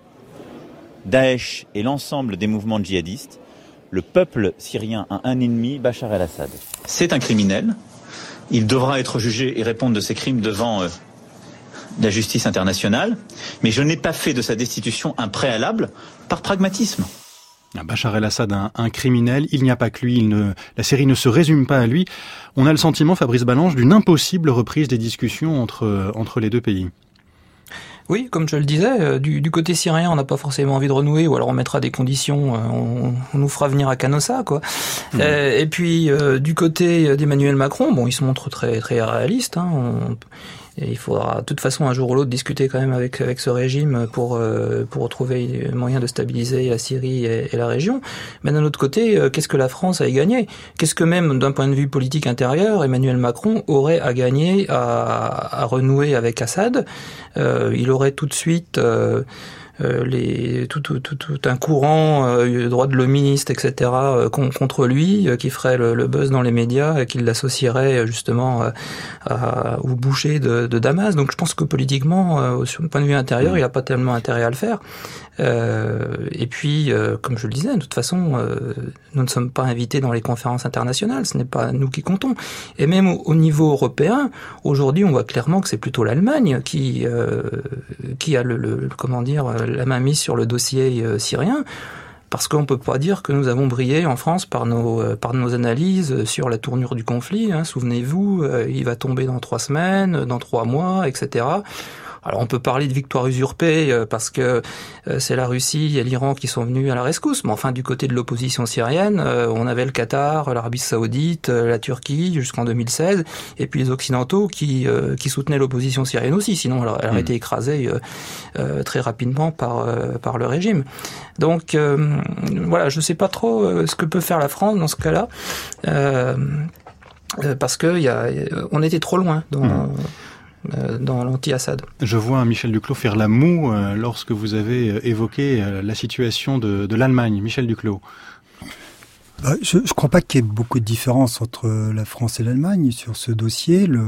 Daesh et l'ensemble des mouvements djihadistes. Le peuple syrien a un ennemi, Bachar el-Assad. C'est un criminel. Il devra être jugé et répondre de ses crimes devant euh, la justice internationale. Mais je n'ai pas fait de sa destitution un préalable par pragmatisme. Bachar el-Assad, un, un criminel, il n'y a pas que lui, il ne, la Syrie ne se résume pas à lui. On a le sentiment, Fabrice Balanche, d'une impossible reprise des discussions entre, entre les deux pays. Oui, comme je le disais, du, du côté syrien, on n'a pas forcément envie de renouer, ou alors on mettra des conditions, on, on nous fera venir à Canossa, quoi. Mmh. Euh, et puis euh, du côté d'Emmanuel Macron, bon, il se montre très très réaliste. Hein, on, et il faudra de toute façon un jour ou l'autre discuter quand même avec avec ce régime pour euh, pour trouver un moyen de stabiliser la Syrie et, et la région. Mais d'un autre côté, euh, qu'est-ce que la France a à gagner ? Qu'est-ce que même d'un point de vue politique intérieur, Emmanuel Macron aurait à gagner à, à renouer avec Assad ? euh, Il aurait tout de suite euh, Euh, les, tout, tout, tout, tout un courant euh, droit de l'homiste, et cetera euh, contre lui, euh, qui ferait le, le buzz dans les médias, et qui l'associerait justement euh, à, au boucher de, de Damas. Donc je pense que politiquement, euh, sur le point de vue intérieur, il n'a pas tellement intérêt à le faire. Euh, et puis, euh, comme je le disais, de toute façon, euh, nous ne sommes pas invités dans les conférences internationales, ce n'est pas nous qui comptons. Et même au, au niveau européen, aujourd'hui, on voit clairement que c'est plutôt l'Allemagne qui euh, qui a le, le comment dire la main mise sur le dossier euh, syrien. Parce qu'on peut pas dire que nous avons brillé en France par nos euh, par nos analyses sur la tournure du conflit. Hein. Souvenez-vous, euh, il va tomber dans trois semaines, dans trois mois, et cetera. Alors on peut parler de victoire usurpée euh, parce que euh, c'est la Russie et l'Iran qui sont venus à la rescousse, mais enfin du côté de l'opposition syrienne, euh, on avait le Qatar, l'Arabie Saoudite, euh, la Turquie jusqu'en deux mille seize, et puis les Occidentaux qui euh, qui soutenaient l'opposition syrienne aussi, sinon elle, elle aurait mmh. été écrasée euh, euh, très rapidement par euh, par le régime. Donc euh, voilà, je sais pas trop euh, ce que peut faire la France dans ce cas-là, euh, euh, parce que il y a, on était trop loin dans mmh. euh, dans l'anti-Assad. Je vois Michel Duclos faire la moue euh, lorsque vous avez évoqué euh, la situation de, de l'Allemagne. Michel Duclos. Bah, je ne crois pas qu'il y ait beaucoup de différence entre la France et l'Allemagne sur ce dossier. Le,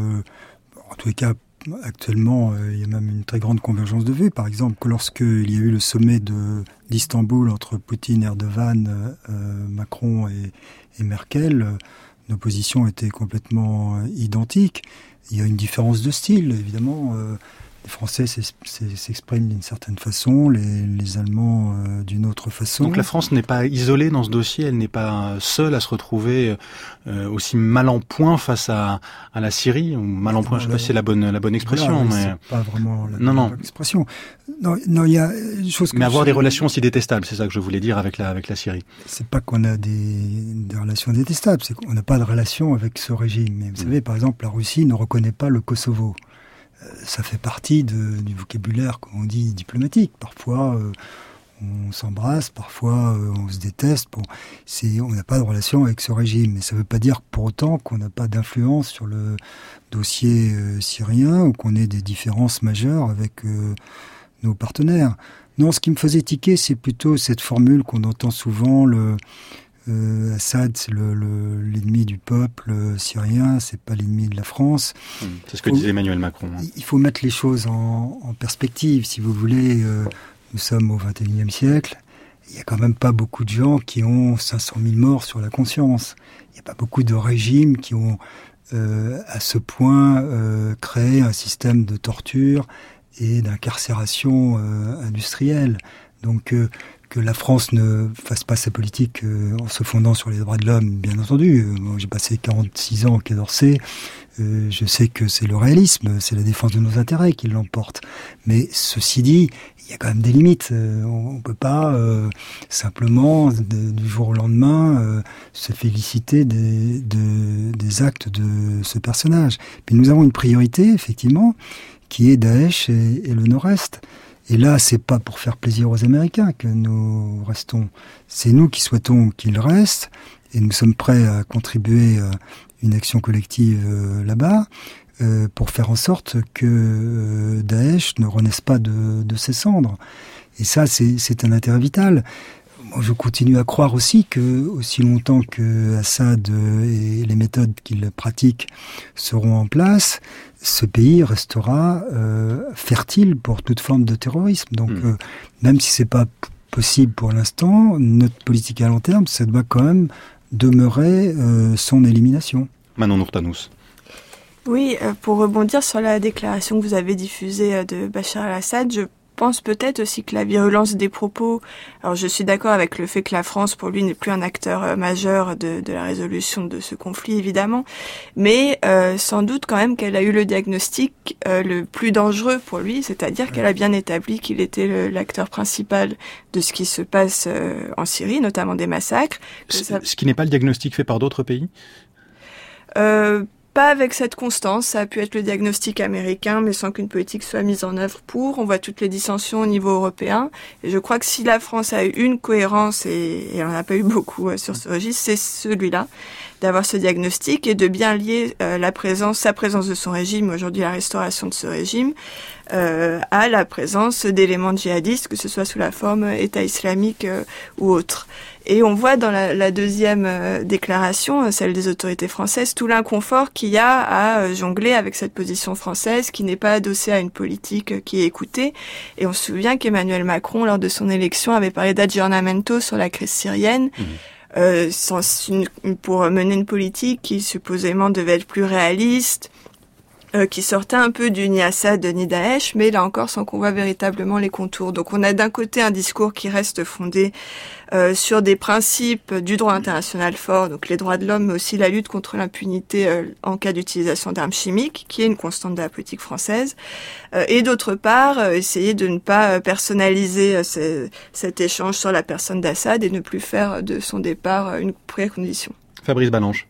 en tous les cas, actuellement, euh, il y a même une très grande convergence de vues. Par exemple, que lorsqu'il y a eu le sommet de, d'Istanbul entre Poutine, Erdogan, euh, Macron et, et Merkel, euh, nos positions étaient complètement euh, identiques. Il y a une différence de style, évidemment. Euh, les Français s'expriment d'une certaine façon, les, les Allemands euh, d'une autre façon. Donc la France n'est pas isolée dans ce dossier, elle n'est pas seule à se retrouver euh, aussi mal en point face à, à la Syrie, ou mal en point, je ne sais pas si c'est la bonne, la bonne expression. Voilà, mais c'est pas vraiment la non, bonne non. expression. Non, non, il y a une chose que mais avoir je... des relations aussi détestables, c'est ça que je voulais dire avec la, avec la Syrie. C'est pas qu'on a des, des relations détestables, c'est qu'on n'a pas de relation avec ce régime. Mais vous mmh. savez, par exemple, la Russie ne reconnaît pas le Kosovo. Ça fait partie de, du vocabulaire, comme on dit, diplomatique. Parfois, euh, on s'embrasse, parfois, euh, on se déteste. Bon, c'est, on n'a pas de relation avec ce régime. Mais ça ne veut pas dire pour autant qu'on n'a pas d'influence sur le dossier euh, syrien ou qu'on ait des différences majeures avec euh, nos partenaires. Non, ce qui me faisait tiquer, c'est plutôt cette formule qu'on entend souvent, le... Euh, Assad, c'est le, le, l'ennemi du peuple euh, syrien, c'est pas l'ennemi de la France. Mmh, c'est ce que faut, disait Emmanuel Macron. Hein. Il faut mettre les choses en, en perspective, si vous voulez. Euh, nous sommes au vingt et unième siècle. Il y a quand même pas beaucoup de gens qui ont cinq cent mille morts sur la conscience. Il n'y a pas beaucoup de régimes qui ont euh, à ce point euh, créé un système de torture et d'incarcération euh, industrielle. Donc euh, que la France ne fasse pas sa politique euh, en se fondant sur les droits de l'homme, bien entendu. Euh, moi, j'ai passé quarante-six ans au Quai d'Orsay. Euh, je sais que c'est le réalisme, c'est la défense de nos intérêts qui l'emporte. Mais ceci dit, il y a quand même des limites. Euh, on ne peut pas euh, simplement, de, du jour au lendemain, euh, se féliciter des, de, des actes de ce personnage. Puis nous avons une priorité, effectivement, qui est Daesh et, et le Nord-Est. Et là, c'est pas pour faire plaisir aux Américains que nous restons. C'est nous qui souhaitons qu'ils restent, et nous sommes prêts à contribuer à une action collective euh, là-bas, euh, pour faire en sorte que euh, Daesh ne renaisse pas de, de ses cendres. Et ça, c'est, c'est un intérêt vital. Moi, je continue à croire aussi que, aussi longtemps que Assad et les méthodes qu'il pratique seront en place, ce pays restera euh, fertile pour toute forme de terrorisme. Donc, mmh. euh, même si c'est pas p- possible pour l'instant, notre politique à long terme, ça doit quand même demeurer euh, son élimination. Manon Nourtanous. Oui, euh, pour rebondir sur la déclaration que vous avez diffusée euh, de Bachar el-Assad, je Je pense peut-être aussi que la virulence des propos, alors je suis d'accord avec le fait que la France, pour lui, n'est plus un acteur euh, majeur de, de la résolution de ce conflit, évidemment, mais euh, sans doute quand même qu'elle a eu le diagnostic euh, le plus dangereux pour lui, c'est-à-dire qu'elle a bien établi qu'il était le, l'acteur principal de ce qui se passe euh, en Syrie, notamment des massacres. Ce, ça... ce qui n'est pas le diagnostic fait par d'autres pays euh, Pas avec cette constance, ça a pu être le diagnostic américain, mais sans qu'une politique soit mise en œuvre pour. On voit toutes les dissensions au niveau européen. Et je crois que si la France a eu une cohérence, et, et on n'a pas eu beaucoup euh, sur ce registre, c'est celui-là, d'avoir ce diagnostic et de bien lier euh, la présence, sa présence de son régime, aujourd'hui la restauration de ce régime, euh, à la présence d'éléments djihadistes, que ce soit sous la forme État islamique euh, ou autre. Et on voit dans la, la deuxième euh, déclaration, celle des autorités françaises, tout l'inconfort qu'il y a à euh, jongler avec cette position française qui n'est pas adossée à une politique euh, qui est écoutée. Et on se souvient qu'Emmanuel Macron, lors de son élection, avait parlé d'aggiornamento sur la crise syrienne, mmh. euh, sans une, pour mener une politique qui supposément devait être plus réaliste, euh, qui sortait un peu du ni Assad ni Daesh, mais là encore sans qu'on voit véritablement les contours. Donc on a d'un côté un discours qui reste fondé euh, sur des principes du droit international fort, donc les droits de l'homme, mais aussi la lutte contre l'impunité euh, en cas d'utilisation d'armes chimiques, qui est une constante de la politique française. Euh, et d'autre part, euh, essayer de ne pas personnaliser euh, ce, cet échange sur la personne d'Assad et ne plus faire de son départ une précondition. Fabrice Balanche.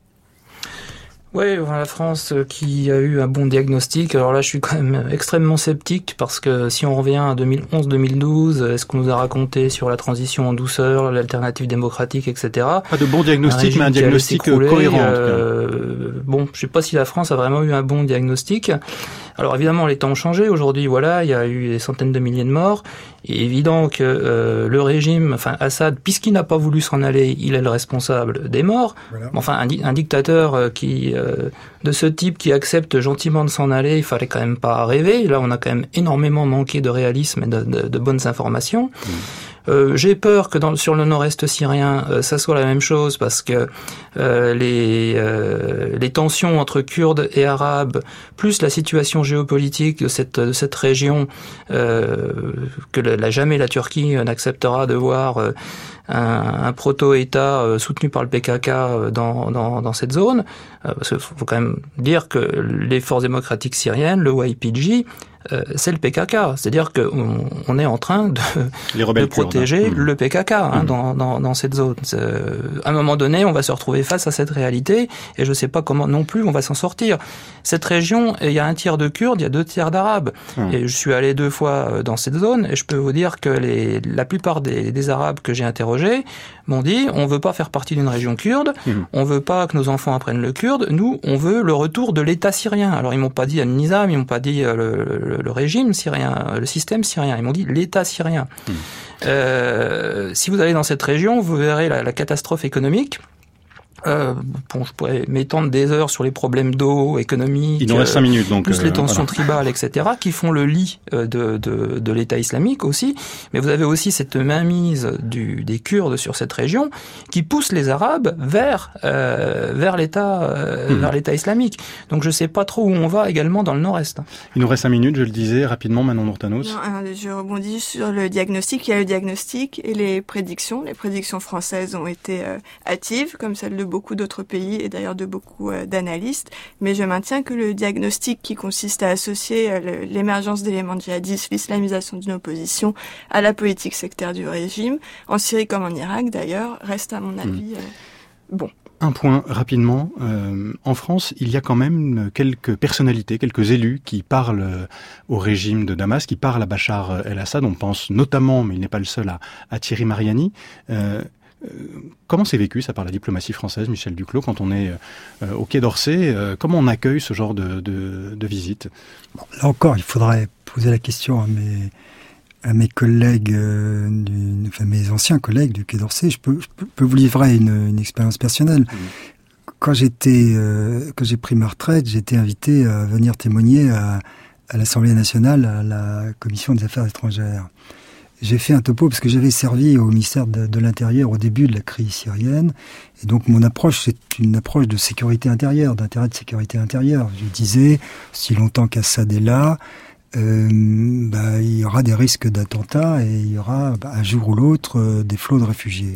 Oui, la France qui a eu un bon diagnostic. Alors là, je suis quand même extrêmement sceptique parce que si on revient à deux mille onze deux mille douze, est-ce qu'on nous a raconté sur la transition en douceur, l'alternative démocratique, et cetera. Pas de bon diagnostic, un mais un diagnostic cohérent. Euh, bon, je sais pas si la France a vraiment eu un bon diagnostic. Alors évidemment, les temps ont changé. Aujourd'hui, voilà, il y a eu des centaines de milliers de morts. Il est évident que euh, le régime, enfin Assad, puisqu'il n'a pas voulu s'en aller, il est le responsable des morts. Voilà. Enfin, un, un dictateur euh, qui euh, de ce type qui accepte gentiment de s'en aller, il fallait quand même pas rêver. Là, on a quand même énormément manqué de réalisme et de, de, de bonnes informations. Mmh. Euh, j'ai peur que dans, sur le nord-est syrien, euh, ça soit la même chose parce que euh, les, euh, les tensions entre Kurdes et Arabes, plus la situation géopolitique de cette, de cette région, euh, que la, la, jamais la Turquie n'acceptera de voir euh, un, un proto-État euh, soutenu par le P K K euh, dans, dans, dans cette zone. Euh, parce qu'il faut quand même dire que les forces démocratiques syriennes, le Y P G, Euh, c'est le P K K, c'est-à-dire qu'on on est en train de, de protéger kurdes. le P K K hein, mmh. dans, dans, dans cette zone. À un moment donné, on va se retrouver face à cette réalité et je ne sais pas comment non plus on va s'en sortir. Cette région, il y a un tiers de Kurdes, il y a deux tiers d'Arabes. Mmh. Et je suis allé deux fois dans cette zone et je peux vous dire que les, la plupart des, des Arabes que j'ai interrogés m'ont dit on ne veut pas faire partie d'une région kurde, mmh. on ne veut pas que nos enfants apprennent le kurde, nous, on veut le retour de l'État syrien. Alors ils m'ont pas dit Al-Nizam, ils m'ont pas dit le, le le régime syrien, le système syrien. Ils m'ont dit l'État syrien. Mmh. Euh, si vous allez dans cette région, vous verrez la, la catastrophe économique. Euh, bon, je pourrais m'étendre des heures sur les problèmes d'eau, économiques. Il nous reste cinq minutes, donc. Plus euh, les tensions voilà. tribales, et cetera, qui font le lit de, de, de l'État islamique aussi. Mais vous avez aussi cette mainmise du, des Kurdes sur cette région qui pousse les Arabes vers, euh, vers l'État, euh, mmh. vers l'État islamique. Donc je sais pas trop où on va également dans le nord-est. Il nous reste cinq minutes, je le disais rapidement, Manon Nourtanos. Non, je rebondis sur le diagnostic. Il y a le diagnostic et les prédictions. Les prédictions françaises ont été euh, hâtives, comme celles de beaucoup d'autres pays et d'ailleurs de beaucoup euh, d'analystes, mais je maintiens que le diagnostic qui consiste à associer euh, l'émergence d'éléments djihadistes, l'islamisation d'une opposition à la politique sectaire du régime, en Syrie comme en Irak d'ailleurs, reste à mon avis euh, bon. Un point rapidement, euh, en France, il y a quand même quelques personnalités, quelques élus qui parlent au régime de Damas, qui parlent à Bachar el-Assad. On pense notamment, mais il n'est pas le seul, à, à Thierry Mariani. Euh, Euh, comment c'est vécu, ça, par la diplomatie française, Michel Duclos, quand on est euh, au Quai d'Orsay euh, comment on accueille ce genre de, de, de visite? Bon, là encore, il faudrait poser la question à mes, à mes collègues, euh, du, enfin mes anciens collègues du Quai d'Orsay. Je peux, je peux, peux vous livrer une, une expérience personnelle. Mmh. Quand j'étais, euh, quand j'ai pris ma retraite, j'étais invité à venir témoigner à, à l'Assemblée nationale, à la Commission des Affaires étrangères. J'ai fait un topo parce que j'avais servi au ministère de, de l'Intérieur au début de la crise syrienne. Et donc, mon approche, c'est une approche de sécurité intérieure, d'intérêt de sécurité intérieure. Je disais, si longtemps qu'Assad est là, euh, bah, il y aura des risques d'attentats et il y aura, bah, un jour ou l'autre, euh, des flots de réfugiés.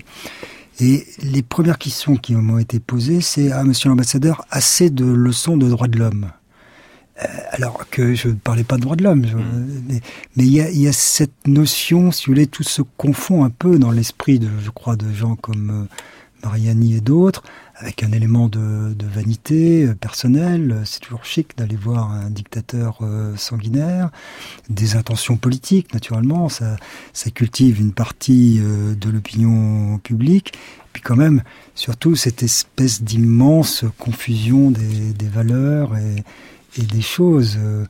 Et les premières questions qui m'ont été posées, c'est « Ah, monsieur l'ambassadeur, assez de leçons de droits de l'homme ?» Euh, alors que je ne parlais pas de droits de l'homme, je, mmh. mais mais il y a, y a cette notion, si vous voulez, tout se confond un peu dans l'esprit de, je crois, de gens comme euh, Mariani et d'autres, avec un élément de, de vanité euh, personnelle. C'est toujours chic d'aller voir un dictateur euh, sanguinaire, des intentions politiques, naturellement, ça, ça cultive une partie euh, de l'opinion publique. Puis quand même, surtout, cette espèce d'immense confusion des, des valeurs et et des choses. Euh,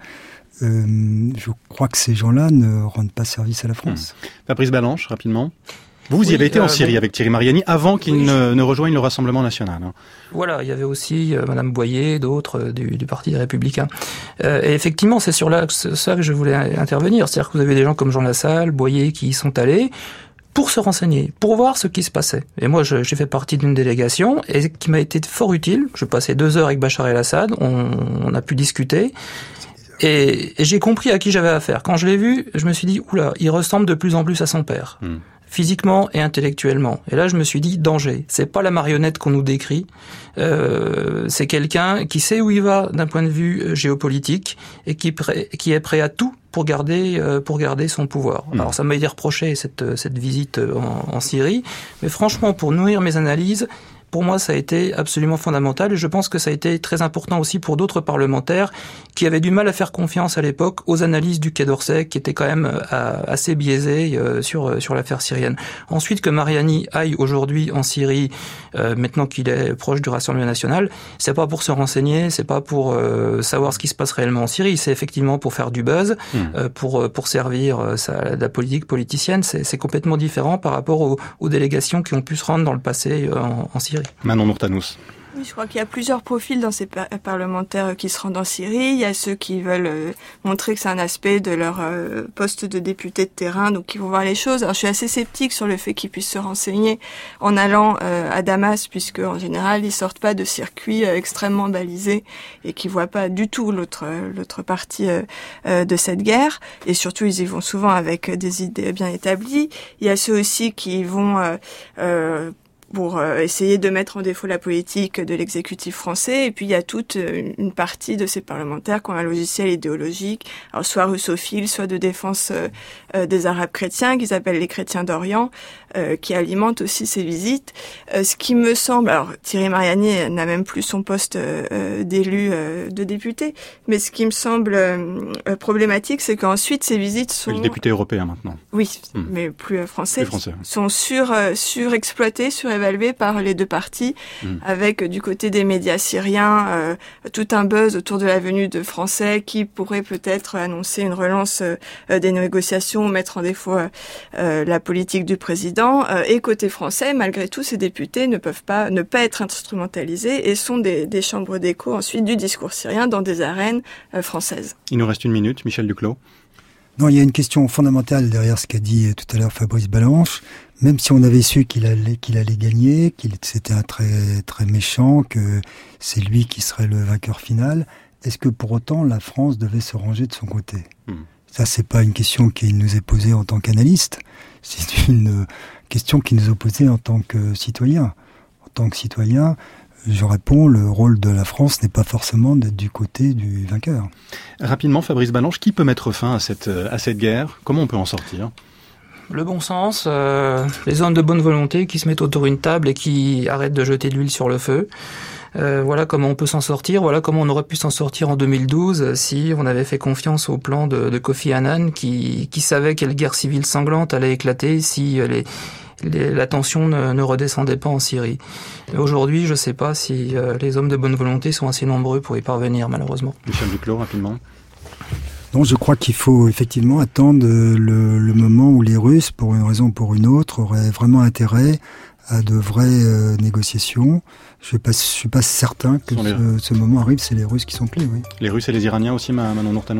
euh, je crois que ces gens-là ne rendent pas service à la France. Mmh. Fabrice Balanche, rapidement. Vous, vous oui, y avez été euh, en Syrie bon, avec Thierry Mariani avant qu'il oui, ne, je... ne rejoigne le Rassemblement national. Hein. Voilà, il y avait aussi euh, Madame Boyer, d'autres euh, du, du Parti des Républicains. Euh, et effectivement, c'est sur là, ça que je voulais intervenir. C'est-à-dire que vous avez des gens comme Jean Lassalle, Boyer qui y sont allés. pour se renseigner, pour voir ce qui se passait. Et moi, je, j'ai fait partie d'une délégation et qui m'a été fort utile. Je passais deux heures avec Bachar el-Assad, on, on a pu discuter. Et, et j'ai compris à qui j'avais affaire. Quand je l'ai vu, je me suis dit, oula, il ressemble de plus en plus à son père. Mmh. Physiquement et intellectuellement. Et là, je me suis dit, danger. C'est pas la marionnette qu'on nous décrit. Euh, c'est quelqu'un qui sait où il va d'un point de vue géopolitique et qui, prêt, qui est prêt à tout pour garder, euh, pour garder son pouvoir. Mmh. Alors, ça m'a été reproché, cette, cette visite en, en Syrie. Mais franchement, pour nourrir mes analyses, pour moi, ça a été absolument fondamental et je pense que ça a été très important aussi pour d'autres parlementaires qui avaient du mal à faire confiance à l'époque aux analyses du Quai d'Orsay qui étaient quand même assez biaisées sur sur l'affaire syrienne. Ensuite, que Mariani aille aujourd'hui en Syrie, euh, maintenant qu'il est proche du Rassemblement national, c'est pas pour se renseigner, c'est pas pour euh, savoir ce qui se passe réellement en Syrie, c'est effectivement pour faire du buzz, mmh. euh, pour pour servir euh, ça, la politique politicienne. C'est, c'est complètement différent par rapport aux, aux délégations qui ont pu se rendre dans le passé euh, en, en Syrie. Manon Nourtanous. Oui, je crois qu'il y a plusieurs profils dans ces par- parlementaires qui se rendent en Syrie. Il y a ceux qui veulent euh, montrer que c'est un aspect de leur euh, poste de député de terrain, donc qui vont voir les choses. Alors, je suis assez sceptique sur le fait qu'ils puissent se renseigner en allant euh, à Damas, puisque en général, ils sortent pas de circuits euh, extrêmement balisés et qui voient pas du tout l'autre l'autre partie euh, euh, de cette guerre. Et surtout, ils y vont souvent avec des idées bien établies. Il y a ceux aussi qui vont euh, euh, pour euh, essayer de mettre en défaut la politique de l'exécutif français. Et puis, il y a toute euh, une partie de ces parlementaires qui ont un logiciel idéologique, alors soit russophile, soit de défense euh, euh, des Arabes chrétiens, qu'ils appellent les chrétiens d'Orient, euh, qui alimentent aussi ces visites. Euh, ce qui me semble... Alors, Thierry Mariani n'a même plus son poste euh, d'élu euh, de député, mais ce qui me semble euh, problématique, c'est qu'ensuite, ces visites sont... Le député européen, maintenant. Oui, mmh. mais plus euh, français. Plus français. Sont sur, euh, surexploités, surévalués par les deux parties, mmh. avec du côté des médias syriens euh, tout un buzz autour de la venue de Français qui pourrait peut-être annoncer une relance euh, des négociations, mettre en défaut euh, la politique du président. Euh, et côté français, malgré tout, ces députés ne peuvent pas ne pas être instrumentalisés et sont des, des chambres d'écho ensuite du discours syrien dans des arènes euh, françaises. Il nous reste une minute, Michel Duclos. Non, il y a une question fondamentale derrière ce qu'a dit tout à l'heure Fabrice Balanche. Même si on avait su qu'il allait, qu'il allait gagner, qu'il c'était un très, très méchant, que c'est lui qui serait le vainqueur final, est-ce que pour autant la France devait se ranger de son côté ? mmh. Ça, c'est pas une question qui nous est posée en tant qu'analyste. C'est une question qui nous est posée en tant que citoyen. En tant que citoyen, je réponds, le rôle de la France n'est pas forcément d'être du côté du vainqueur. Rapidement, Fabrice Balanche, qui peut mettre fin à cette, à cette guerre ? Comment on peut en sortir ? Le bon sens, euh, les hommes de bonne volonté qui se mettent autour d'une table et qui arrêtent de jeter de l'huile sur le feu. Euh, voilà comment on peut s'en sortir, voilà comment on aurait pu s'en sortir en deux mille douze si on avait fait confiance au plan de, de Kofi Annan qui, qui savait quelle guerre civile sanglante allait éclater si les, les, la tension ne, ne redescendait pas en Syrie. Et aujourd'hui, je ne sais pas si euh, les hommes de bonne volonté sont assez nombreux pour y parvenir, malheureusement. Michel Duclos, rapidement. Non, je crois qu'il faut effectivement attendre le, le moment où les Russes, pour une raison ou pour une autre, auraient vraiment intérêt à de vraies euh, négociations. Je ne suis pas certain que ce, les... ce moment arrive, c'est les Russes qui sont clés, oui. Les Russes et les Iraniens aussi, Manon Nourtanous ?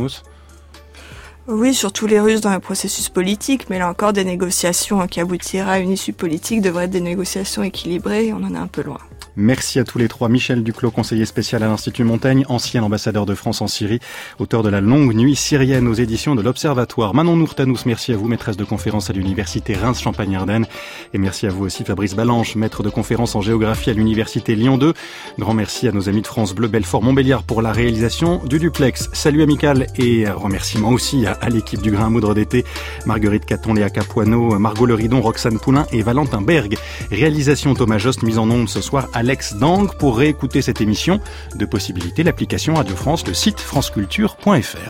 Oui, surtout les Russes dans le processus politique, mais là encore, des négociations qui aboutiraient à une issue politique devraient être des négociations équilibrées, on en est un peu loin. Merci à tous les trois. Michel Duclos, conseiller spécial à l'Institut Montaigne, ancien ambassadeur de France en Syrie, auteur de La longue nuit syrienne aux éditions de l'Observatoire. Manon Nourtanous, merci à vous, maîtresse de conférence à l'Université Reims-Champagne-Ardenne. Et merci à vous aussi, Fabrice Balanche, maître de conférence en géographie à l'Université Lyon deux. Grand merci à nos amis de France Bleu Belfort-Montbéliard pour la réalisation du duplex. Salut amical et remerciements aussi à, à l'équipe du Grain à moudre d'été, Marguerite Caton, Léa Capuano, Margot Leridon, Roxane Poulain et Valentin Berg. Réalisation Thomas Jost, mise en onde ce soir à Alex Dang. Pour réécouter cette émission, de possibilités, l'application Radio France, le site franceculture point f r.